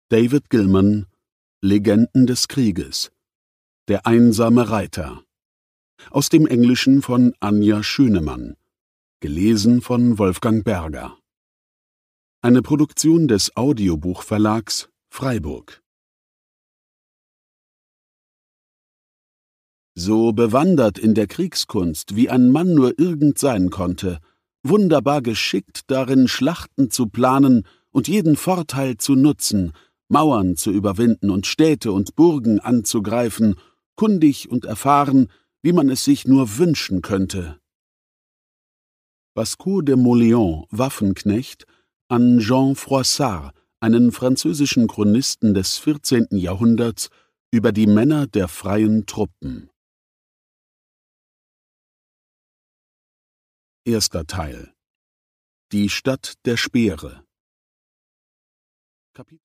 David Gilman: Legenden des Krieges. Der einsame Reiter. Aus dem Englischen von Anja Schönemann. Gelesen von Wolfgang Berger. Eine Produktion des Audiobuchverlags Freiburg. So bewandert in der Kriegskunst, wie ein Mann nur irgend sein konnte, wunderbar geschickt darin, Schlachten zu planen und jeden Vorteil zu nutzen, Mauern zu überwinden und Städte und Burgen anzugreifen, kundig und erfahren, wie man es sich nur wünschen könnte. Basco de Mauléon, Waffenknecht, an Jean Froissart, einen französischen Chronisten des 14. Jahrhunderts, über die Männer der freien Truppen. Erster Teil. Die Stadt der Speere.